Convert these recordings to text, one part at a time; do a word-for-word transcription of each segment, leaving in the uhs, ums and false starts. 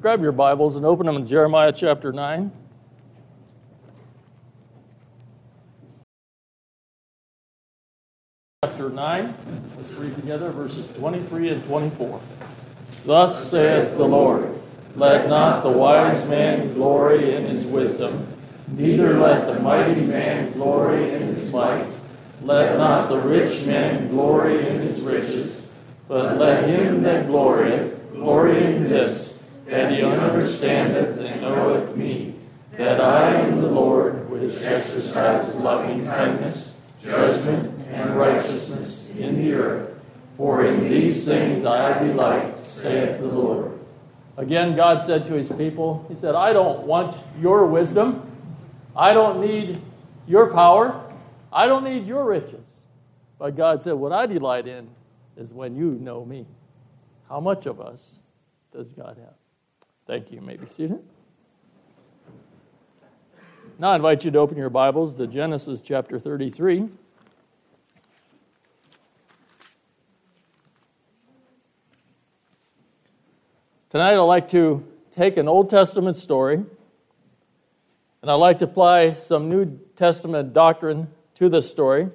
grab your Bibles and open them to Jeremiah chapter nine. Chapter nine, let's read together verses twenty-three and twenty-four. Thus saith the Lord, let not the wise man glory in his wisdom, neither let the mighty man glory in his might. Let not the rich man glory in his riches, but let him that glorieth glory in this, that he understandeth and knoweth me, that I am the Lord, which exercises loving kindness, judgment, and righteousness in the earth. For in these things I delight, saith the Lord. Again, God said to his people, he said, I don't want your wisdom. I don't need your power. I don't need your riches. But God said, what I delight in is when you know me. How much of us does God have? Thank you. You may be seated. Now I invite you to open your Bibles to Genesis chapter thirty-three. Tonight I'd like to take an Old Testament story, and I'd like to apply some New Testament doctrine to this story.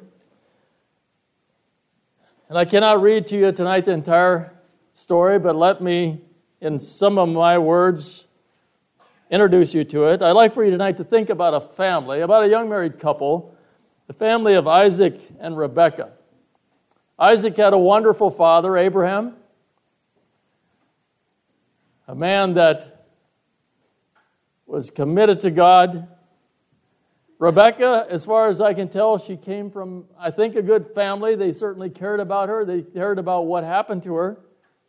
And I cannot read to you tonight the entire story, but let me, in some of my words, introduce you to it. I'd like for you tonight to think about a family, about a young married couple, the family of Isaac and Rebekah. Isaac had a wonderful father, Abraham, a man that was committed to God. Rebekah, as far as I can tell, she came from, I think, a good family. They certainly cared about her. They cared about what happened to her.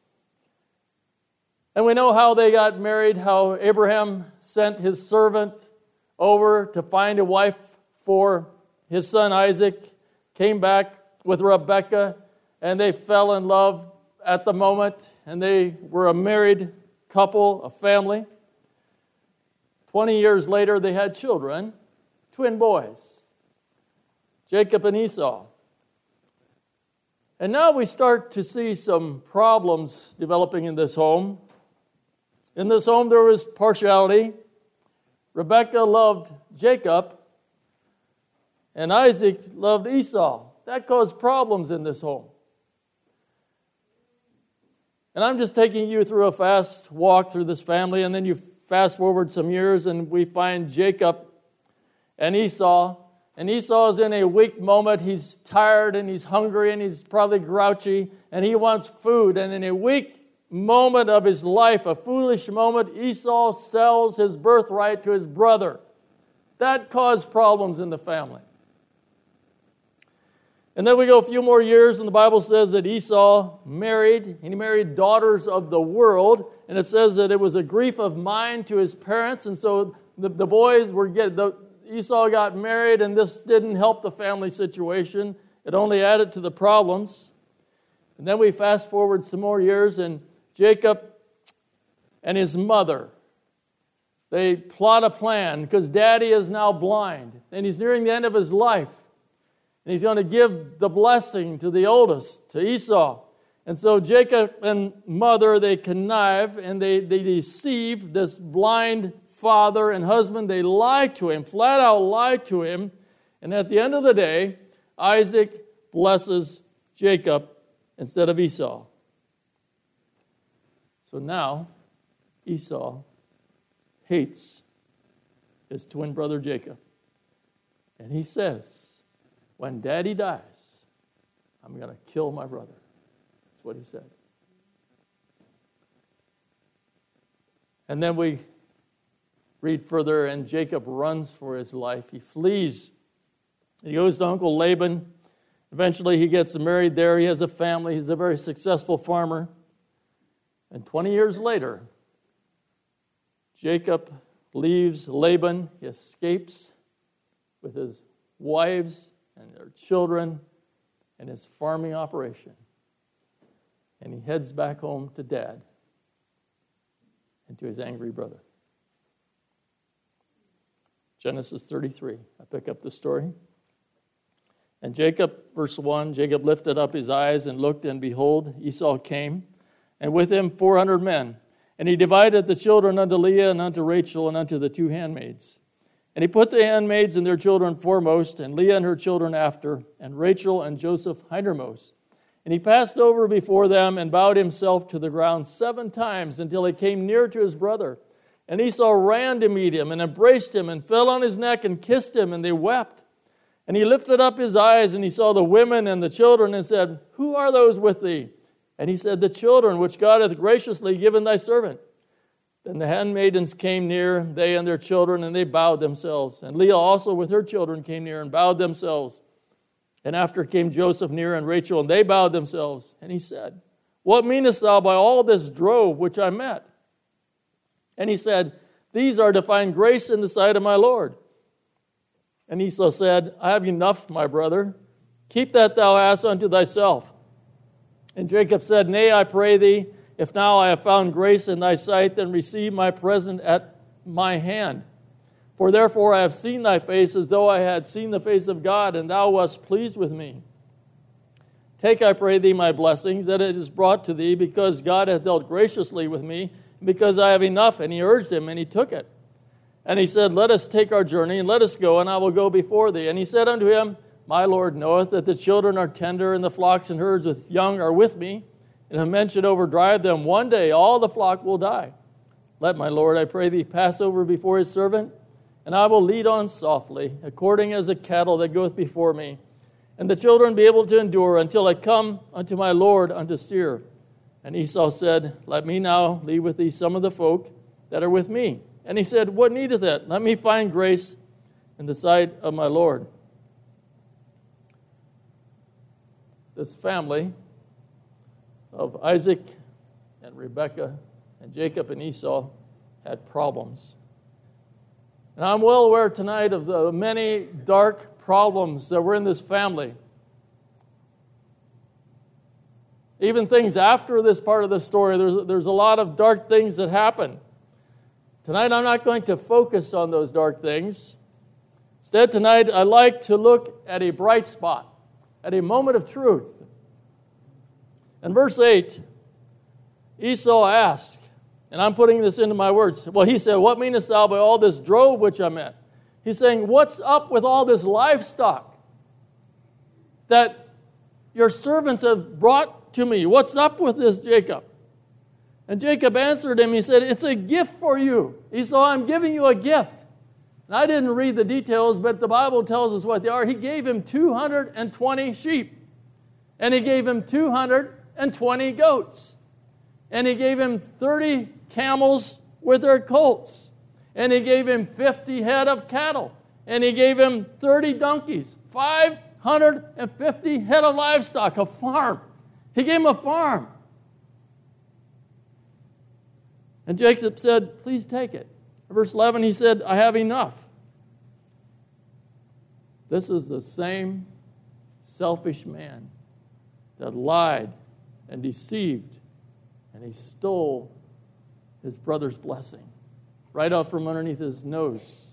And we know how they got married, how Abraham sent his servant over to find a wife for his son Isaac, came back with Rebekah, and they fell in love at the moment, and they were a married couple, a family. Twenty years later, they had children, twin boys, Jacob and Esau. And now we start to see some problems developing in this home. In this home, there was partiality. Rebekah loved Jacob, and Isaac loved Esau. That caused problems in this home. And I'm just taking you through a fast walk through this family, and then you fast forward some years, and we find Jacob and Esau. And Esau is in a weak moment. He's tired, and he's hungry, and he's probably grouchy, and he wants food. And in a weak moment of his life, a foolish moment, Esau sells his birthright to his brother. That caused problems in the family. And then we go a few more years, and the Bible says that Esau married, and he married daughters of the world, and it says that it was a grief of mind to his parents, and so the, the boys were get the Esau got married, and this didn't help the family situation. It only added to the problems. And then we fast forward some more years, and Jacob and his mother, they plot a plan, because Daddy is now blind, and he's nearing the end of his life. And he's going to give the blessing to the oldest, to Esau. And so Jacob and mother, they connive and they, they deceive this blind father and husband. They lie to him, flat out lie to him. And at the end of the day, Isaac blesses Jacob instead of Esau. So now Esau hates his twin brother Jacob. And he says, when Daddy dies, I'm going to kill my brother. That's what he said. And then we read further, and Jacob runs for his life. He flees. He goes to Uncle Laban. Eventually he gets married there. He has a family. He's a very successful farmer. And twenty years later, Jacob leaves Laban. He escapes with his wives and their children and his farming operation. And he heads back home to Dad and to his angry brother. Genesis thirty-three. I pick up the story. And Jacob, verse one, Jacob lifted up his eyes and looked, and behold, Esau came, and with him four hundred men. And he divided the children unto Leah and unto Rachel and unto the two handmaids. And he put the handmaids and their children foremost, and Leah and her children after, and Rachel and Joseph hindermost. And he passed over before them and bowed himself to the ground seven times until he came near to his brother. And Esau ran to meet him and embraced him and fell on his neck and kissed him, and they wept. And he lifted up his eyes, and he saw the women and the children, and said, Who are those with thee? And he said, The children which God hath graciously given thy servant. Then the handmaidens came near, they and their children, and they bowed themselves. And Leah also with her children came near and bowed themselves. And after came Joseph near and Rachel, and they bowed themselves. And he said, What meanest thou by all this drove which I met? And he said, These are to find grace in the sight of my Lord. And Esau said, I have enough, my brother. Keep that thou hast unto thyself. And Jacob said, Nay, I pray thee, if now I have found grace in thy sight, then receive my present at my hand. For therefore I have seen thy face as though I had seen the face of God, and thou wast pleased with me. Take, I pray thee, my blessings, that it is brought to thee, because God hath dealt graciously with me, because I have enough. And he urged him, and he took it. And he said, Let us take our journey, and let us go, and I will go before thee. And he said unto him, My Lord knoweth that the children are tender, and the flocks and herds with young are with me. And if men should overdrive them, one day all the flock will die. Let my Lord, I pray thee, pass over before his servant, and I will lead on softly, according as a cattle that goeth before me. And the children be able to endure until I come unto my Lord unto Seir. And Esau said, Let me now leave with thee some of the folk that are with me. And he said, What needeth it? Let me find grace in the sight of my Lord. This family of Isaac and Rebekah and Jacob and Esau had problems. And I'm well aware tonight of the many dark problems that were in this family. Even things after this part of the story, there's, there's a lot of dark things that happen. Tonight I'm not going to focus on those dark things. Instead, tonight I'd like to look at a bright spot, at a moment of truth. In verse eight, Esau asked, and I'm putting this into my words. Well, he said, What meanest thou by all this drove which I met? He's saying, what's up with all this livestock that your servants have brought to me? What's up with this, Jacob? And Jacob answered him, he said, It's a gift for you. Esau, I'm giving you a gift. And I didn't read the details, but the Bible tells us what they are. He gave him two hundred twenty sheep, and he gave him two hundred twenty goats, and he gave him thirty camels with their colts, and he gave him fifty head of cattle, and he gave him thirty donkeys, five hundred fifty head of livestock, a farm. He gave him a farm. And Jacob said, Please take it. Verse eleven, he said, I have enough. This is the same selfish man that lied and deceived, and he stole his brother's blessing right out from underneath his nose.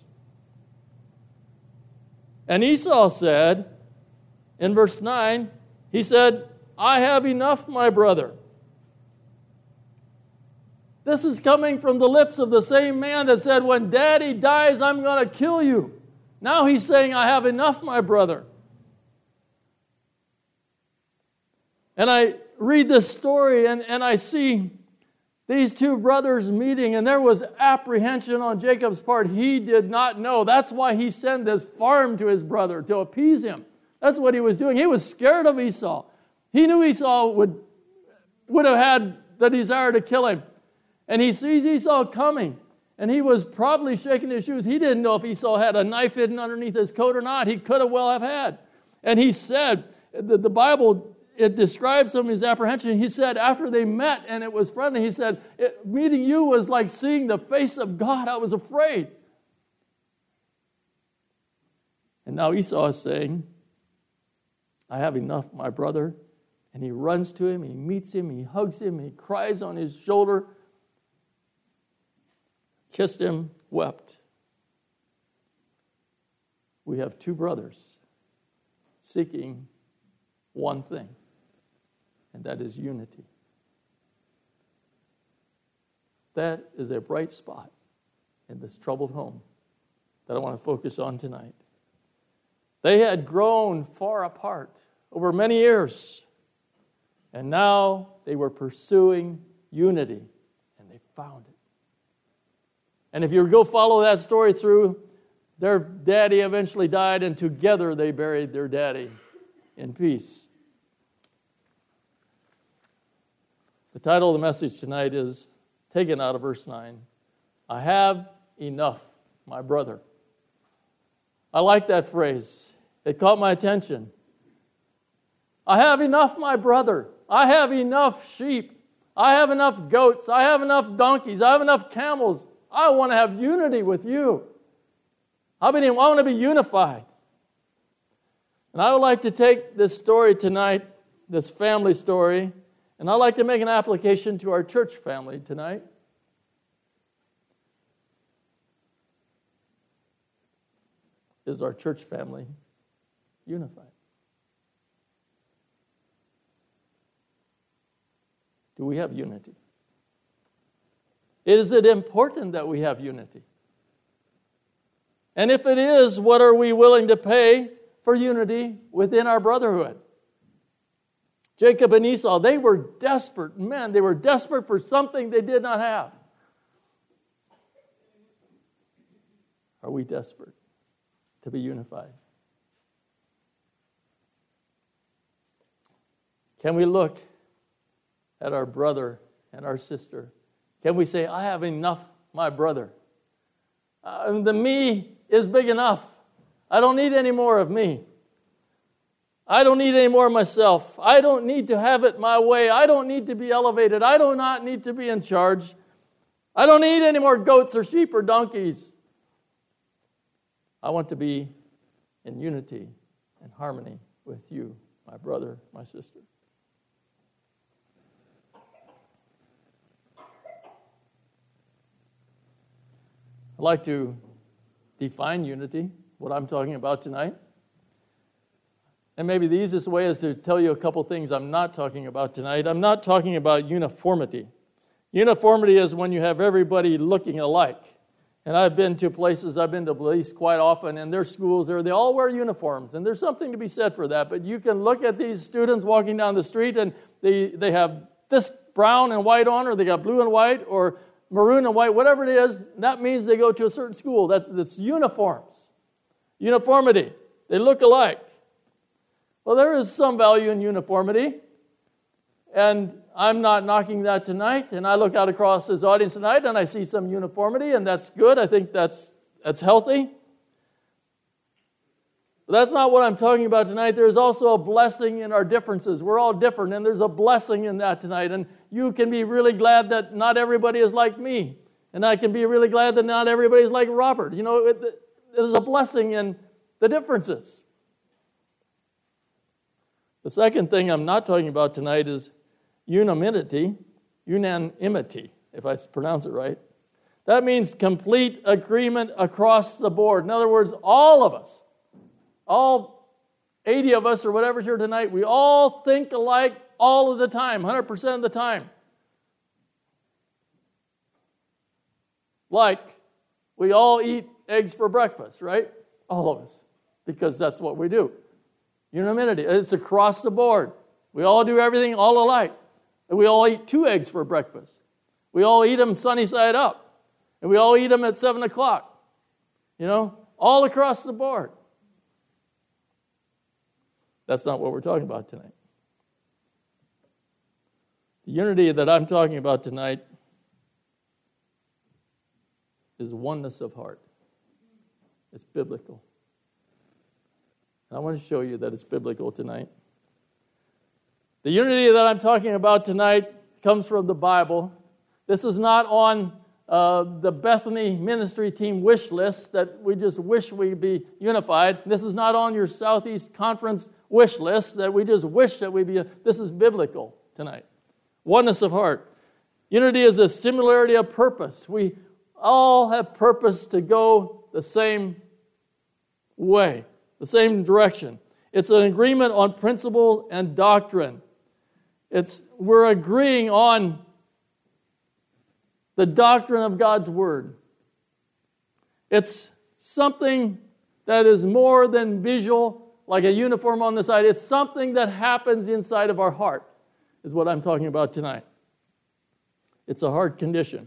And Esau said, in verse nine, he said, I have enough, my brother. This is coming from the lips of the same man that said, When Daddy dies, I'm going to kill you. Now he's saying, I have enough, my brother. And I read this story, and, and I see these two brothers meeting, and there was apprehension on Jacob's part. He did not know. That's why he sent this farm to his brother, to appease him. That's what he was doing. He was scared of Esau. He knew Esau would, would have had the desire to kill him. And he sees Esau coming, and he was probably shaking his shoes. He didn't know if Esau had a knife hidden underneath his coat or not. He could have well have had. And he said, the, the Bible, it describes some of his apprehension. He said, after they met and it was friendly, he said, meeting you was like seeing the face of God. I was afraid. And now Esau is saying, I have enough, my brother. And he runs to him, he meets him, he hugs him, he cries on his shoulder, kissed him, wept. We have two brothers seeking one thing, and that is unity. that is a bright spot in this troubled home that I want to focus on tonight. They had grown far apart over many years, and now they were pursuing unity, and they found it. And if you go follow that story through, their daddy eventually died, and together they buried their daddy in peace. The title of the message tonight is taken out of verse nine. I have enough, my brother. I like that phrase. It caught my attention. I have enough, my brother. I have enough sheep. I have enough goats. I have enough donkeys. I have enough camels. I want to have unity with you. I mean, I want to be unified. And I would like to take this story tonight, this family story, and I'd like to make an application to our church family tonight. Is our church family unified? Do we have unity? Is it important that we have unity? And if it is, what are we willing to pay for unity within our brotherhood? Jacob and Esau, they were desperate men. They were desperate for something they did not have. Are we desperate to be unified? Can we look at our brother and our sister? Can we say, I have enough, my brother? Uh, the me is big enough. I don't need any more of me. I don't need any more of myself. I don't need to have it my way. I don't need to be elevated. I do not need to be in charge. I don't need any more goats or sheep or donkeys. I want to be in unity and harmony with you, my brother, my sister. I'd like to define unity, what I'm talking about tonight. And maybe the easiest way is to tell you a couple things I'm not talking about tonight. I'm not talking about uniformity. Uniformity is when you have everybody looking alike. And I've been to places, I've been to police quite often, and their schools, there they all wear uniforms. And there's something to be said for that. But you can look at these students walking down the street, and they, they have this brown and white on, or they got blue and white, or maroon and white, whatever it is. That means they go to a certain school. That, that's uniforms. Uniformity. They look alike. Well, there is some value in uniformity, and I'm not knocking that tonight. And I look out across this audience tonight, and I see some uniformity, and that's good. I think that's that's healthy. But that's not what I'm talking about tonight. There's also a blessing in our differences. We're all different, and there's a blessing in that tonight. And you can be really glad that not everybody is like me, and I can be really glad that not everybody is like Robert. You know, it, there's a blessing in the differences. The second thing I'm not talking about tonight is unanimity, unanimity, if I pronounce it right. That means complete agreement across the board. In other words, all of us, all eighty of us or whatever's here tonight, we all think alike all of the time, one hundred percent of the time. Like, we all eat eggs for breakfast, right? All of us, because that's what we do. Unanimity. It's across the board. We all do everything all alike. And we all eat two eggs for breakfast. We all eat them sunny side up. And we all eat them at seven o'clock. You know, all across the board. That's not what we're talking about tonight. The unity that I'm talking about tonight is oneness of heart. It's biblical. And I want to show you that it's biblical tonight. The unity that I'm talking about tonight comes from the Bible. This is not on uh, the Bethany ministry team wish list that we just wish we'd be unified. This is not on your Southeast Conference wish list that we just wish that we'd be. This is biblical tonight. Oneness of heart. Unity is a similarity of purpose. We all have purpose to go the same way, the same direction. It's an agreement on principle and doctrine. It's we're agreeing on the doctrine of God's Word. It's something that is more than visual, like a uniform on the side. It's something that happens inside of our heart, is what I'm talking about tonight. It's a heart condition.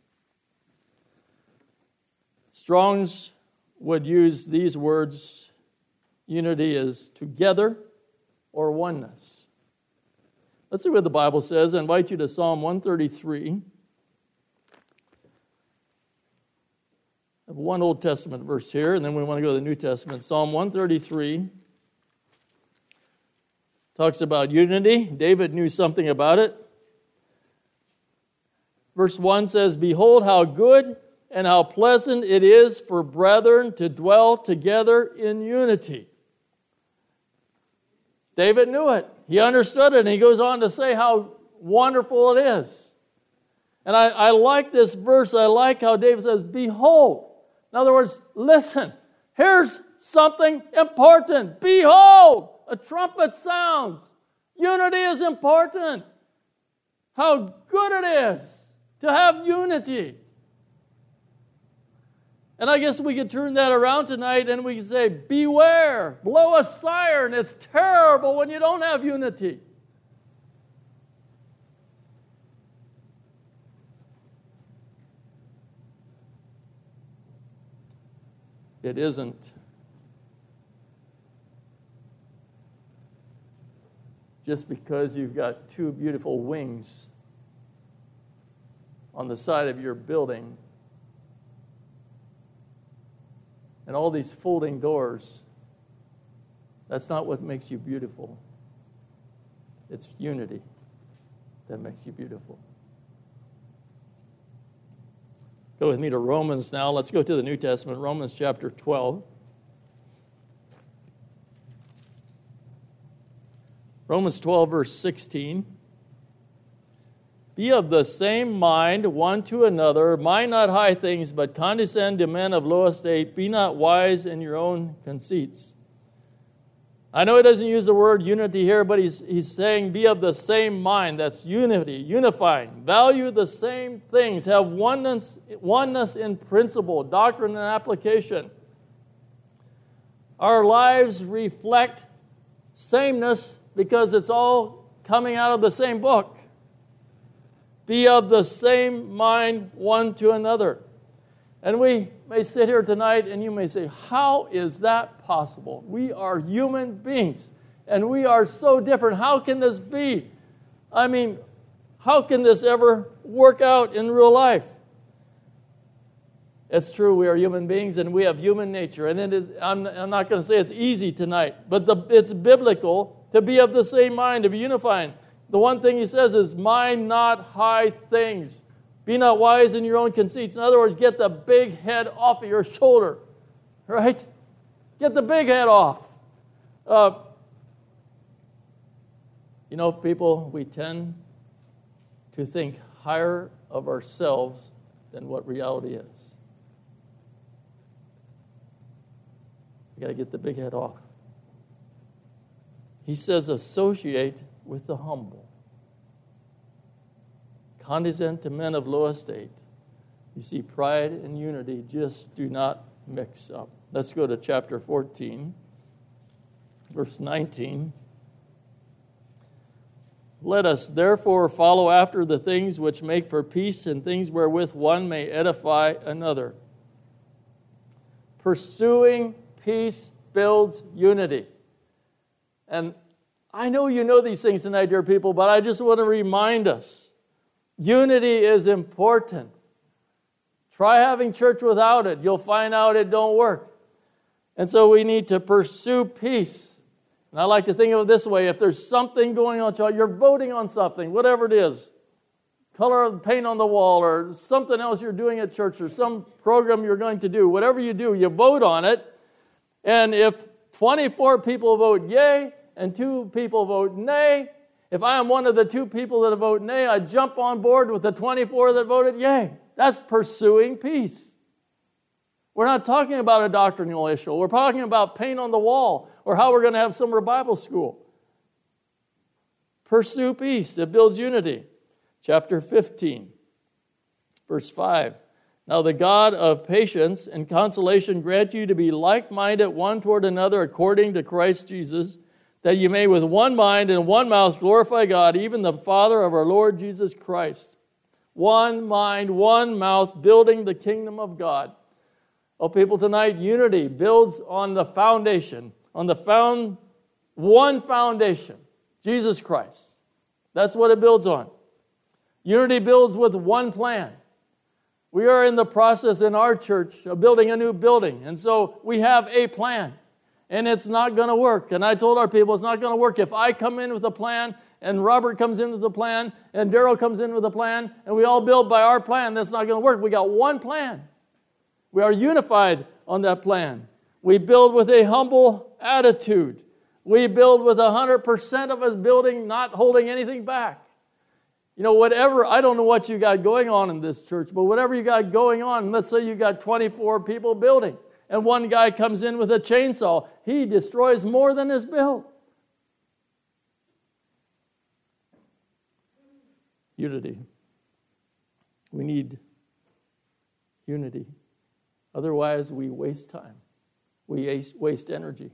Strong's would use these words, unity is together or oneness. Let's see what the Bible says. I invite you to Psalm one thirty-three. I have one Old Testament verse here, and then we want to go to the New Testament. Psalm one thirty-three talks about unity. David knew something about it. Verse one says, "Behold how good and how pleasant it is for brethren to dwell together in unity." David knew it. He understood it, and he goes on to say how wonderful it is. And I, I like this verse. I like how David says, "Behold." In other words, listen. Here's something important. Behold, a trumpet sounds. Unity is important. How good it is to have unity. And I guess we could turn that around tonight and we could say, beware, blow a siren. It's terrible when you don't have unity. It isn't just because you've got two beautiful wings on the side of your building and all these folding doors. That's not what makes you beautiful. It's unity that makes you beautiful. Go with me to Romans now. Let's go to the New Testament, Romans chapter twelve. Romans twelve, verse sixteen. "Be of the same mind one to another. Mind not high things, but condescend to men of low estate. Be not wise in your own conceits." I know he doesn't use the word unity here, but he's, he's saying be of the same mind. That's unity, unifying. Value the same things. Have oneness, oneness in principle, doctrine, and application. Our lives reflect sameness because it's all coming out of the same book. Be of the same mind one to another. And we may sit here tonight and you may say, how is that possible? We are human beings and we are so different. How can this be? I mean, how can this ever work out in real life? It's true, we are human beings and we have human nature. And it is, I'm, I'm not going to say it's easy tonight, but the, it's biblical to be of the same mind, to be unifying. The one thing he says is, mind not high things. Be not wise in your own conceits. In other words, get the big head off of your shoulder. Right? Get the big head off. Uh, you know, people, we tend to think higher of ourselves than what reality is. You got to get the big head off. He says, associate with the humble. Condescend to men of low estate. You see, pride and unity just do not mix up. Let's go to chapter fourteen, verse nineteen. "Let us therefore follow after the things which make for peace and things wherewith one may edify another." Pursuing peace builds unity. And I know you know these things tonight, dear people, but I just want to remind us. Unity is important. Try having church without it. You'll find out it don't work. And so we need to pursue peace. And I like to think of it this way. If there's something going on, you're voting on something, whatever it is, color of paint on the wall or something else you're doing at church or some program you're going to do, whatever you do, you vote on it. And if twenty-four people vote yay and two people vote nay, if I am one of the two people that vote nay, I jump on board with the twenty-four that voted yay. That's pursuing peace. We're not talking about a doctrinal issue. We're talking about paint on the wall or how we're going to have summer Bible school. Pursue peace. It builds unity. Chapter fifteen, Verse five. Now the God of patience and consolation grant you to be like-minded one toward another according to Christ Jesus, that you may with one mind and one mouth glorify God, even the Father of our Lord Jesus Christ. One mind, one mouth, building the kingdom of God. Oh, people, tonight, unity builds on the foundation, on the found, one foundation, Jesus Christ. That's what it builds on. Unity builds with one plan. We are in the process in our church of building a new building, and so we have a plan, and it's not going to work. And I told our people it's not going to work if I come in with a plan, and Robert comes in with a plan, and Daryl comes in with a plan, and we all build by our plan. That's not going to work. We got one plan. We are unified on that plan. We build with a humble attitude. We build with one hundred percent of us building, not holding anything back. You know, whatever, I don't know what you got going on in this church, but whatever you got going on, let's say you got twenty-four people building, and one guy comes in with a chainsaw, he destroys more than is built. Unity. We need unity. Otherwise, we waste time. We waste energy.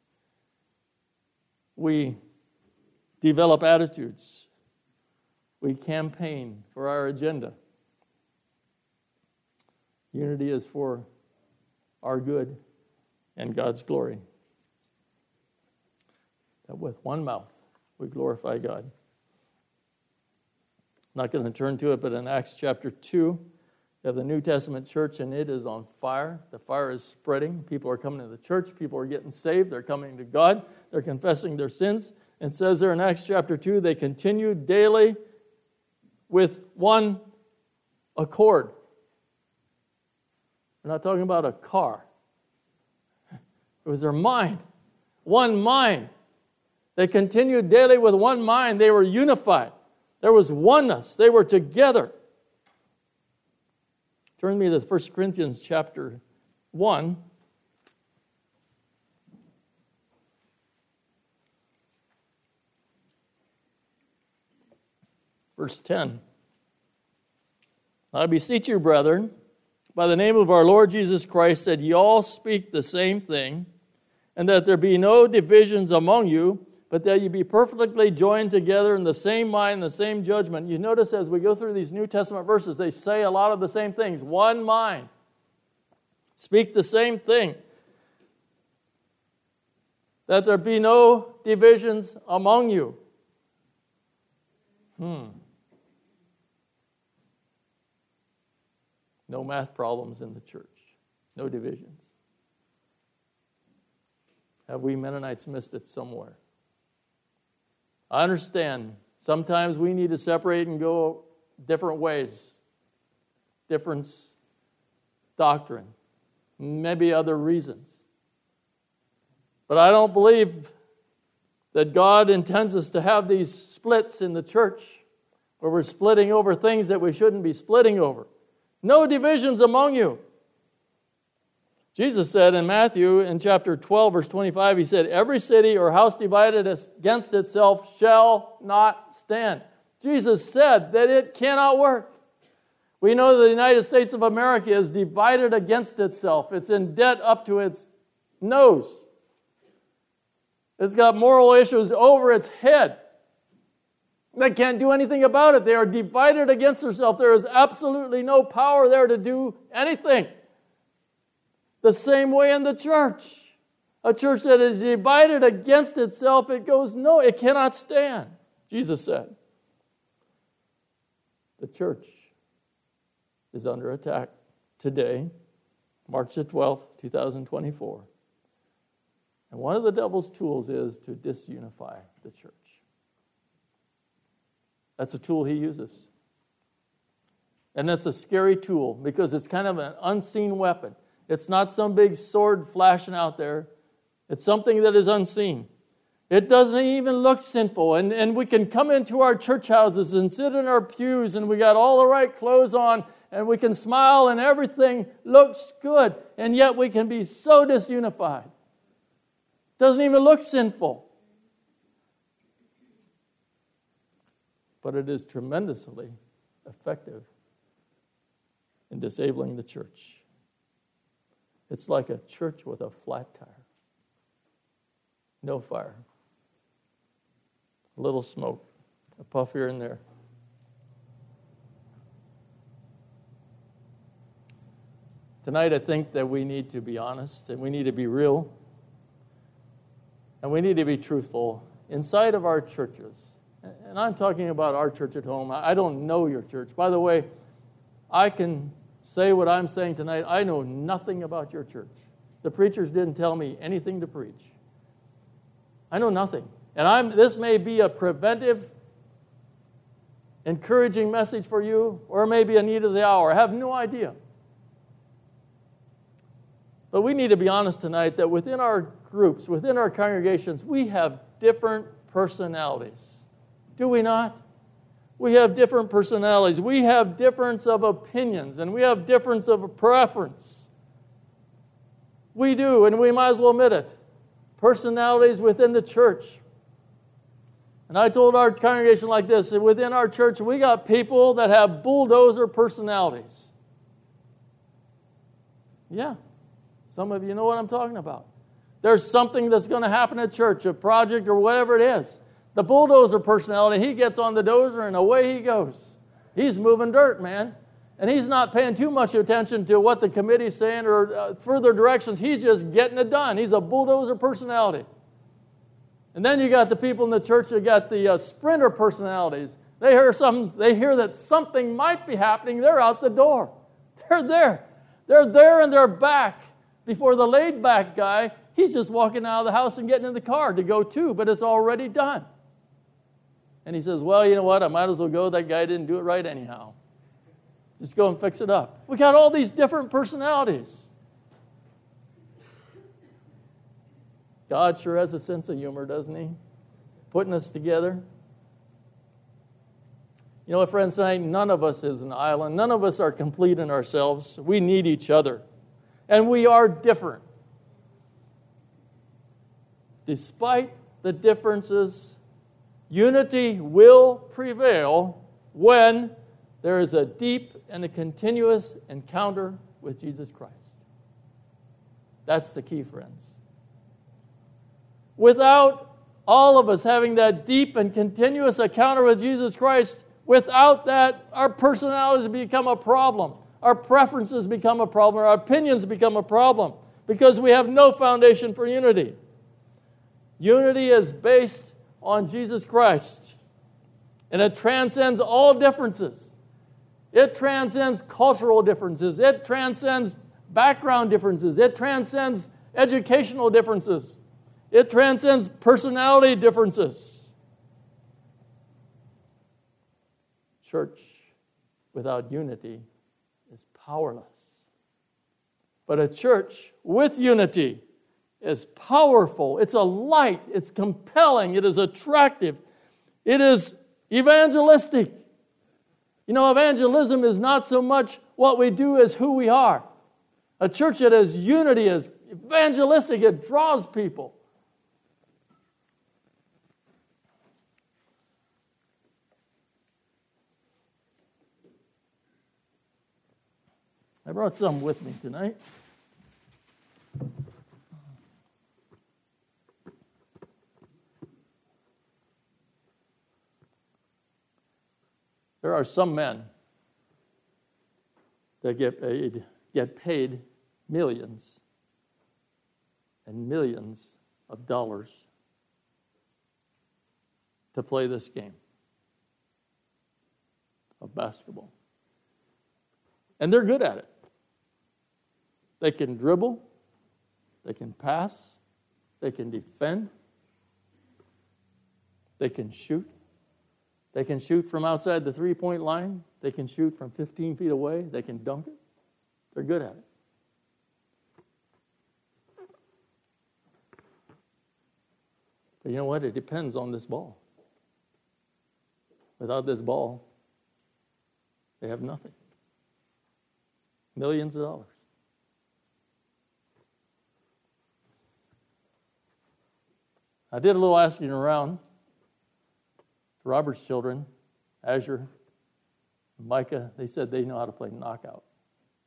We develop attitudes. We campaign for our agenda. Unity is for our good and God's glory. That with one mouth we glorify God. I'm not going to turn to it, but in Acts chapter two, you have the New Testament church, and it is on fire. The fire is spreading. People are coming to the church. People are getting saved. They're coming to God. They're confessing their sins. And it says there in Acts chapter two, they continued daily with one accord. We're not talking about a car. It was their mind. One mind. They continued daily with one mind. They were unified. There was oneness. They were together. Turn me to First Corinthians chapter one. Verse ten. I beseech you, brethren, by the name of our Lord Jesus Christ, that ye all speak the same thing, and that there be no divisions among you, but that ye be perfectly joined together in the same mind, the same judgment. You notice as we go through these New Testament verses, they say a lot of the same things. One mind. Speak the same thing. That there be no divisions among you. Hmm. No math problems in the church. No divisions. Have we Mennonites missed it somewhere? I understand. Sometimes we need to separate and go different ways. Different doctrine. Maybe other reasons. But I don't believe that God intends us to have these splits in the church where we're splitting over things that we shouldn't be splitting over. No divisions among you. Jesus said in Matthew, in chapter twelve, verse twenty-five, he said, every city or house divided against itself shall not stand. Jesus said that it cannot work. We know that the United States of America is divided against itself. It's in debt up to its nose. It's got moral issues over its head. They can't do anything about it. They are divided against themselves. There is absolutely no power there to do anything. The same way in the church. A church that is divided against itself, it goes, no, it cannot stand, Jesus said. The church is under attack today, March the twelfth, twenty twenty-four. And one of the devil's tools is to disunify the church. That's a tool he uses. And that's a scary tool because it's kind of an unseen weapon. It's not some big sword flashing out there. It's something that is unseen. It doesn't even look sinful. And, and we can come into our church houses and sit in our pews and we got all the right clothes on and we can smile and everything looks good. And yet we can be so disunified. It doesn't even look sinful. But it is tremendously effective and disabling the church. It's like a church with a flat tire. No fire. A little smoke. A puff here and there. Tonight, I think that we need to be honest and we need to be real and we need to be truthful inside of our churches. And I'm talking about our church at home. I don't know your church. By the way, I can say what I'm saying tonight. I know nothing about your church. The preachers didn't tell me anything to preach. I know nothing. And I'm. This may be a preventive, encouraging message for you, or maybe a need of the hour. I have no idea. But we need to be honest tonight that within our groups, within our congregations, we have different personalities. Do we not? We have different personalities. We have difference of opinions, and we have difference of preference. We do, and we might as well admit it. Personalities within the church. And I told our congregation like this, that within our church, we got people that have bulldozer personalities. Yeah. Some of you know what I'm talking about. There's something that's going to happen at church, a project or whatever it is. The bulldozer personality, he gets on the dozer and away he goes. He's moving dirt, man. And he's not paying too much attention to what the committee's saying or uh, further directions. He's just getting it done. He's a bulldozer personality. And then you got the people in the church that got the uh, sprinter personalities. They hear something, they hear that something might be happening. They're out the door. They're there. They're there and they're back. Before the laid-back guy, he's just walking out of the house and getting in the car to go too, but it's already done. And he says, well, you know what? I might as well go. That guy didn't do it right anyhow. Just go and fix it up. We got all these different personalities. God sure has a sense of humor, doesn't he? Putting us together. You know what, friends, tonight, none of us is an island. None of us are complete in ourselves. We need each other. And we are different. Despite the differences, unity will prevail when there is a deep and a continuous encounter with Jesus Christ. That's the key, friends. Without all of us having that deep and continuous encounter with Jesus Christ, without that, our personalities become a problem. Our preferences become a problem. Our opinions become a problem because we have no foundation for unity. Unity is based on Jesus Christ, and it transcends all differences. It transcends cultural differences. It transcends background differences. It transcends educational differences. It transcends personality differences. Church without unity is powerless. But a church with unity is powerful. It's a light. It's compelling. It is attractive. It is evangelistic. You know, evangelism is not so much what we do as who we are. A church that has unity is evangelistic. It draws people. I brought some with me tonight. There are some men that get paid, get paid millions and millions of dollars to play this game of basketball. And they're good at it. They can dribble, they can pass, they can defend, they can shoot. They can shoot from outside the three-point line. They can shoot from fifteen feet away. They can dunk it. They're good at it. But you know what? It depends on this ball. Without this ball, they have nothing. Millions of dollars. I did a little asking around. Robert's children, Azure, Micah, they said they know how to play knockout.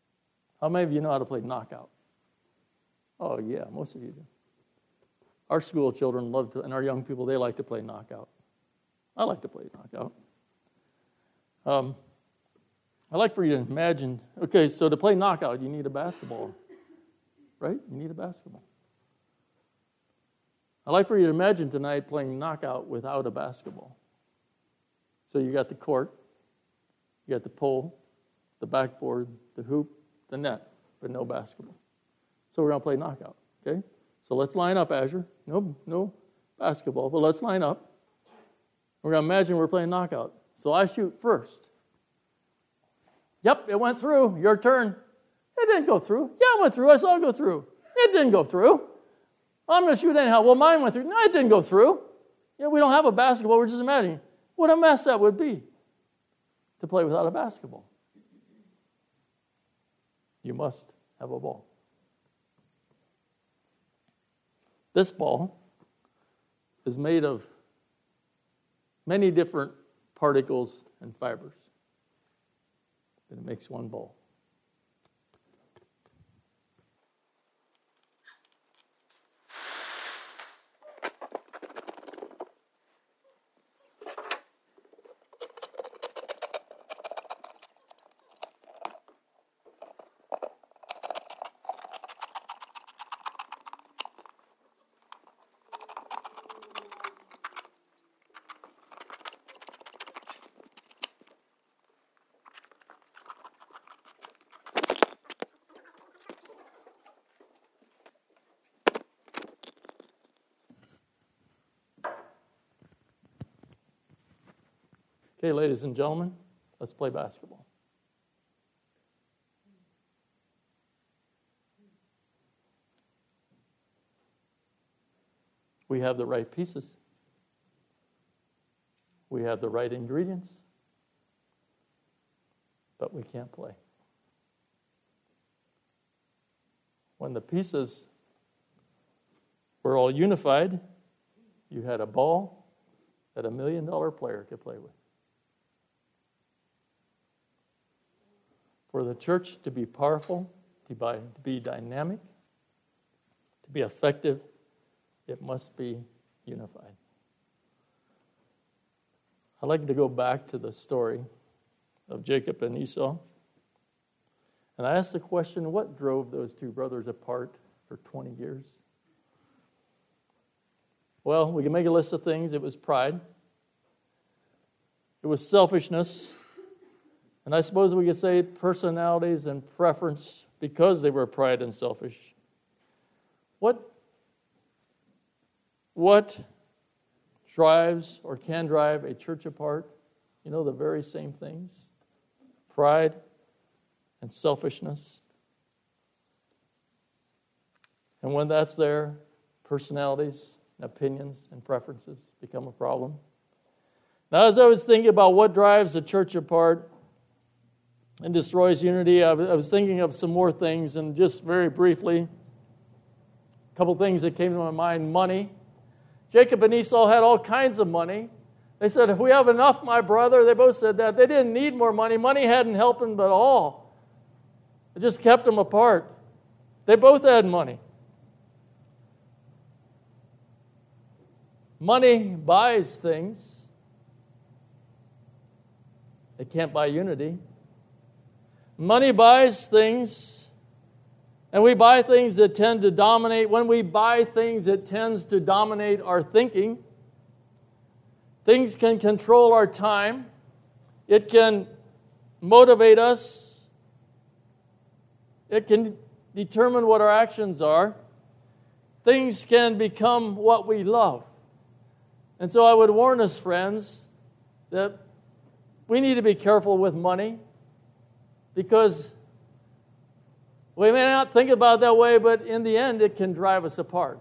How many of you know how to play knockout? Oh, yeah, most of you do. Our school children love to, and our young people, they like to play knockout. I like to play knockout. Um, I like for you to imagine, okay, so to play knockout, you need a basketball, right? You need a basketball. I'd like for you to imagine tonight playing knockout without a basketball. So you got the court, you got the pole, the backboard, the hoop, the net, but no basketball. So we're going to play knockout, okay? So let's line up, Azure. No, no basketball, but let's line up. We're going to imagine we're playing knockout. So I shoot first. Yep, it went through. Your turn. It didn't go through. Yeah, it went through. I saw it go through. It didn't go through. I'm going to shoot anyhow. Well, mine went through. No, it didn't go through. Yeah, we don't have a basketball. We're just imagining what a mess that would be to play without a basketball. You must have a ball. This ball is made of many different particles and fibers. And it makes one ball. Okay, ladies and gentlemen, let's play basketball. We have the right pieces. We have the right ingredients. But we can't play. When the pieces were all unified, you had a ball that a million dollar player could play with. For the church to be powerful, to be dynamic, to be effective, it must be unified. I'd like to go back to the story of Jacob and Esau. And I asked the question, what drove those two brothers apart for twenty years? Well, we can make a list of things. It was pride. It was selfishness. And I suppose we could say personalities and preference because they were pride and selfish. What, what drives or can drive a church apart? You know, the very same things. Pride and selfishness. And when that's there, personalities, opinions, and preferences become a problem. Now, as I was thinking about what drives a church apart and destroys unity, I was thinking of some more things, and just very briefly, a couple things that came to my mind. Money. Jacob and Esau had all kinds of money. They said, if we have enough, my brother, they both said that. They didn't need more money. Money hadn't helped them at all. It just kept them apart. They both had money. Money buys things. It can't buy unity. Money buys things, and we buy things that tend to dominate. When we buy things, it tends to dominate our thinking. Things can control our time. It can motivate us. It can determine what our actions are. Things can become what we love. And so I would warn us, friends, that we need to be careful with money. Because we may not think about it that way, but in the end, it can drive us apart.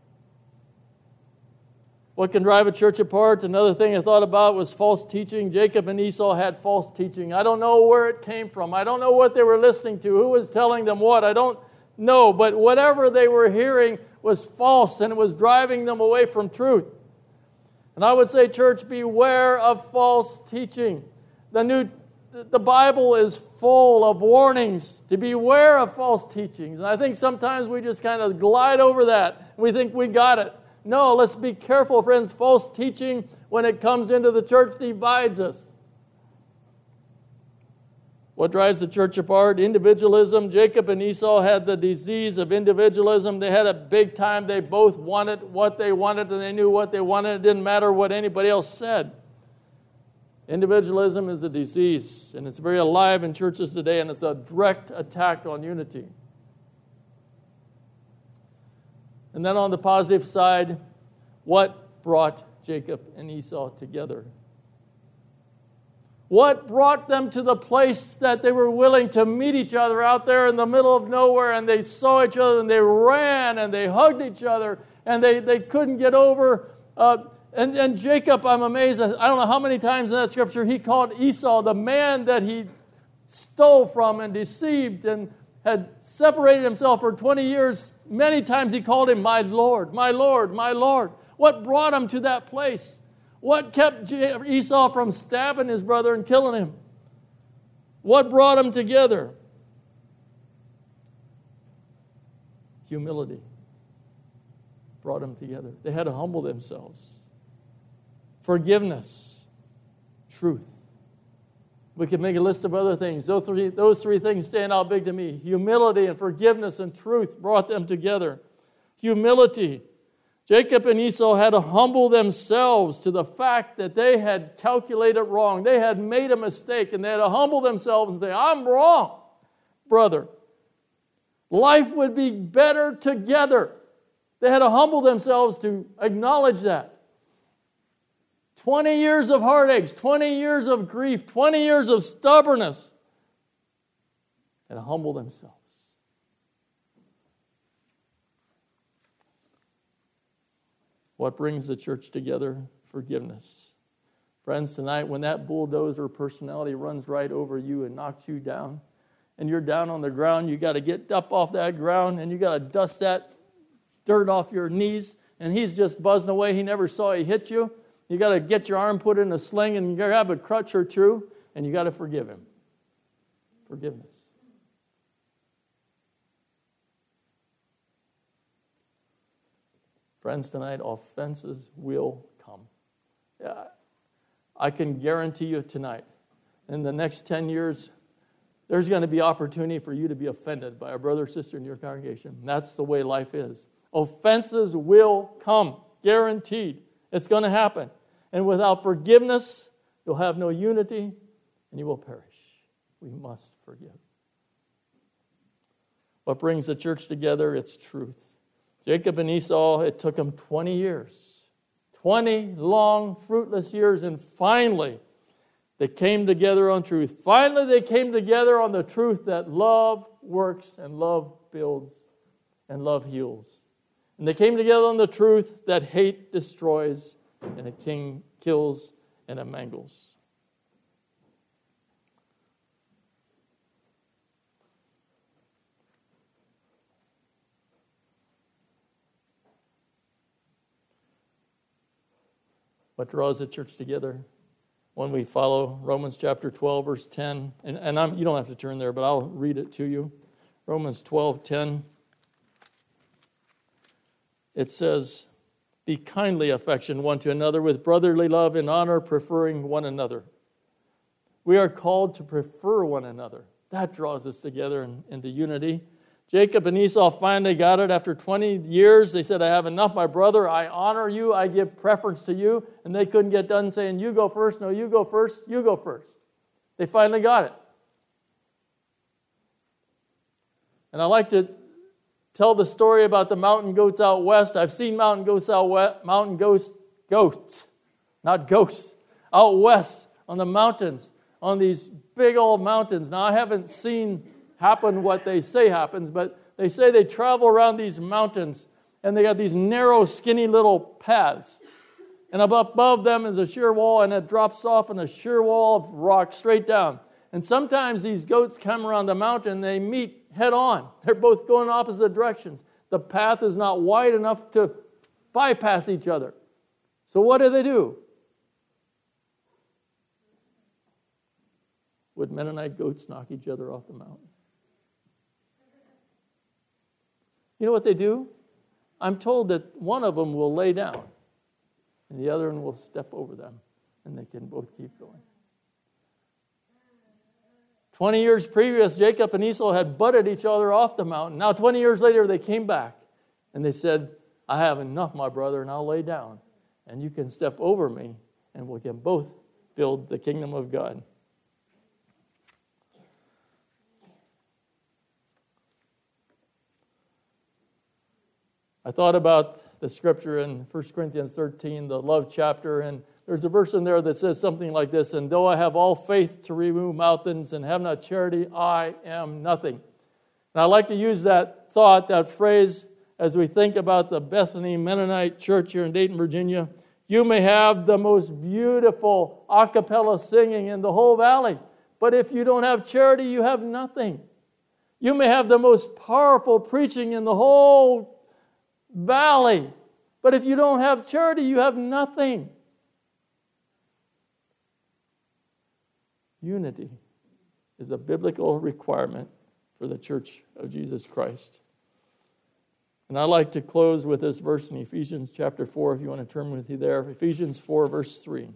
What can drive a church apart? Another thing I thought about was false teaching. Jacob and Esau had false teaching. I don't know where it came from. I don't know what they were listening to, who was telling them what. I don't know. But whatever they were hearing was false, and it was driving them away from truth. And I would say, church, beware of false teaching. The New the Bible is full of warnings to beware of false teachings. And I think sometimes we just kind of glide over that. We think we got it. No, let's be careful, friends. False teaching, when it comes into the church, divides us. What drives the church apart? Individualism. Jacob and Esau had the disease of individualism. They had it big time. They both wanted what they wanted, and they knew what they wanted. It didn't matter what anybody else said. Individualism is a disease, and it's very alive in churches today, and it's a direct attack on unity. And then on the positive side, what brought Jacob and Esau together? What brought them to the place that they were willing to meet each other out there in the middle of nowhere, and they saw each other, and they ran, and they hugged each other, and they, they couldn't get over. Uh, and, and Jacob, I'm amazed, I don't know how many times in that scripture he called Esau the man that he stole from and deceived and had separated himself for twenty years. Many times he called him my Lord, my Lord, my Lord. What brought him to that place? What kept Esau from stabbing his brother and killing him? What brought them together? Humility brought them together. They had to humble themselves. Forgiveness. Truth. We could make a list of other things. Those three, those three things stand out big to me. Humility and forgiveness and truth brought them together. Humility. Jacob and Esau had to humble themselves to the fact that they had calculated wrong. They had made a mistake, and they had to humble themselves and say, I'm wrong, brother. Life would be better together. They had to humble themselves to acknowledge that. twenty years of heartaches, twenty years of grief, twenty years of stubbornness. They had to humble themselves. What brings the church together? Forgiveness. Friends, tonight when that bulldozer personality runs right over you and knocks you down, and you're down on the ground, you got to get up off that ground, and you got to dust that dirt off your knees, and he's just buzzing away. He never saw he hit you. You got to get your arm put in a sling and grab a crutch or two, and you got to forgive him. Forgiveness. Friends, tonight, offenses will come. Yeah, I can guarantee you tonight, in the next ten years, there's going to be opportunity for you to be offended by a brother or sister in your congregation. That's the way life is. Offenses will come, guaranteed. It's going to happen. And without forgiveness, you'll have no unity, and you will perish. We must forgive. What brings the church together? It's truth. Jacob and Esau, it took them twenty years. twenty long, fruitless years, and finally, they came together on truth. Finally, they came together on the truth that love works, and love builds, and love heals. And they came together on the truth that hate destroys, and a king kills, and it mangles. What draws the church together? When we follow Romans chapter twelve, verse ten. And, and I'm, you don't have to turn there, but I'll read it to you. Romans twelve, ten. It says, be kindly affectioned one to another with brotherly love and honor, preferring one another. We are called to prefer one another. That draws us together in, into unity. Jacob and Esau finally got it after twenty years. They said, I have enough, my brother. I honor you. I give preference to you. And they couldn't get done saying, you go first. No, you go first. You go first. They finally got it. And I like to tell the story about the mountain goats out west. I've seen mountain goats out west, mountain goats, goats, not ghosts, out west on the mountains, on these big old mountains. Now, I haven't seen happen what they say happens, but they say they travel around these mountains, and they got these narrow, skinny little paths. And above them is a sheer wall, and it drops off in a sheer wall of rock straight down. And sometimes these goats come around the mountain, and they meet head on. They're both going opposite directions. The path is not wide enough to bypass each other. So what do they do? would Mennonite goats knock each other off the mountain? You know what they do? I'm told that one of them will lay down and the other one will step over them, and they can both keep going. Twenty years previous, Jacob and Esau had butted each other off the mountain. Now, twenty years later, they came back, and they said, I have enough, my brother, and I'll lay down, and you can step over me, and we can both build the kingdom of God. I thought about the scripture in First Corinthians thirteen, the love chapter, and there's a verse in there that says something like this, and though I have all faith to remove mountains and have not charity, I am nothing. And I like to use that thought, that phrase, as we think about the Bethany Mennonite Church here in Dayton, Virginia. You may have the most beautiful a cappella singing in the whole valley, but if you don't have charity, you have nothing. You may have the most powerful preaching in the whole valley, but if you don't have charity, you have nothing. Unity is a biblical requirement for the Church of Jesus Christ. And I'd like to close with this verse in Ephesians chapter four, if you want to turn with me there. Ephesians four, verse three.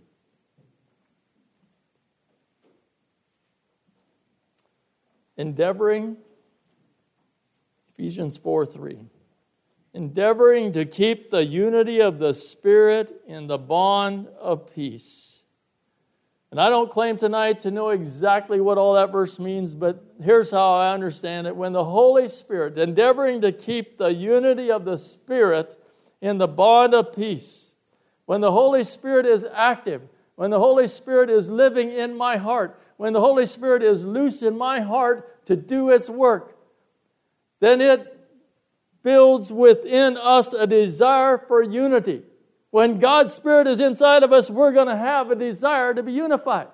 Endeavoring, Ephesians four, three. Endeavoring to keep the unity of the Spirit in the bond of peace. And I don't claim tonight to know exactly what all that verse means, but here's how I understand it. When the Holy Spirit, endeavoring to keep the unity of the Spirit in the bond of peace, when the Holy Spirit is active, when the Holy Spirit is living in my heart, when the Holy Spirit is loose in my heart to do its work, then it builds within us a desire for unity. When God's Spirit is inside of us, we're going to have a desire to be unified.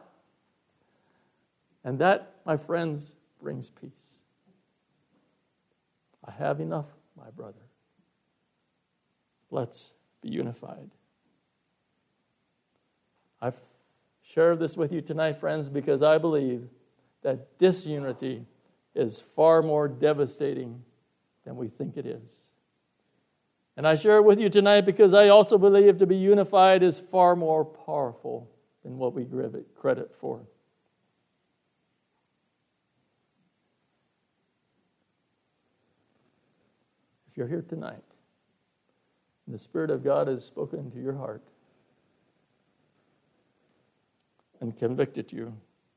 And that, my friends, brings peace. I have enough, my brother. Let's be unified. I've shared this with you tonight, friends, because I believe that disunity is far more devastating than we think it is. And I share it with you tonight because I also believe to be unified is far more powerful than what we give it credit for. If you're here tonight and the Spirit of God has spoken into your heart and convicted you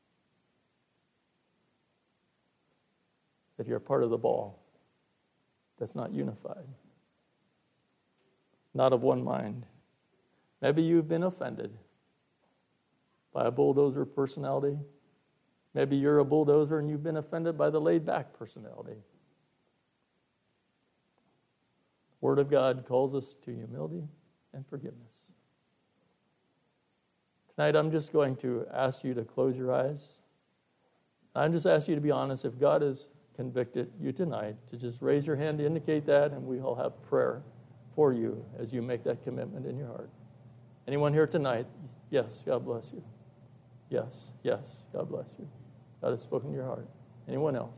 that you're part of the ball that's not unified, not of one mind. Maybe you've been offended by a bulldozer personality. Maybe you're a bulldozer and you've been offended by the laid-back personality. The Word of God calls us to humility and forgiveness. Tonight, I'm just going to ask you to close your eyes. I'm just asking you to be honest. If God has convicted you tonight, to just raise your hand to indicate that, and we will have prayer for you as you make that commitment in your heart. Anyone here tonight? Yes, God bless you. Yes, yes, God bless you. God has spoken to your heart. Anyone else?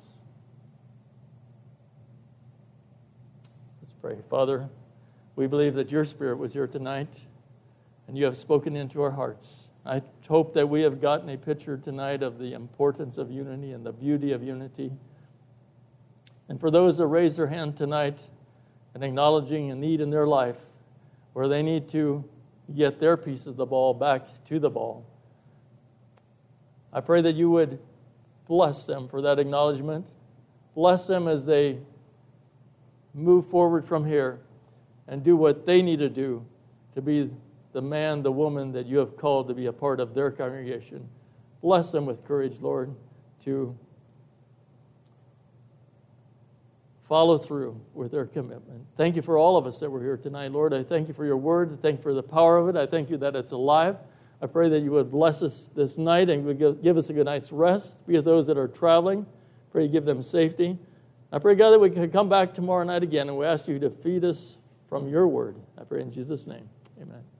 Let's pray. Father, we believe that your Spirit was here tonight and you have spoken into our hearts. I hope that we have gotten a picture tonight of the importance of unity and the beauty of unity. And for those that raise their hand tonight and acknowledging a need in their life where they need to get their piece of the ball back to the ball, I pray that you would bless them for that acknowledgement. Bless them as they move forward from here and do what they need to do to be the man, the woman that you have called to be a part of their congregation. Bless them with courage, Lord, to follow through with their commitment. Thank you for all of us that were here tonight, Lord. I thank you for your word. I thank you for the power of it. I thank you that it's alive. I pray that you would bless us this night and would give us a good night's rest. Be with those that are traveling. Pray you give them safety. I pray, God, that we can come back tomorrow night again, and we ask you to feed us from your word. I pray in Jesus' name. Amen.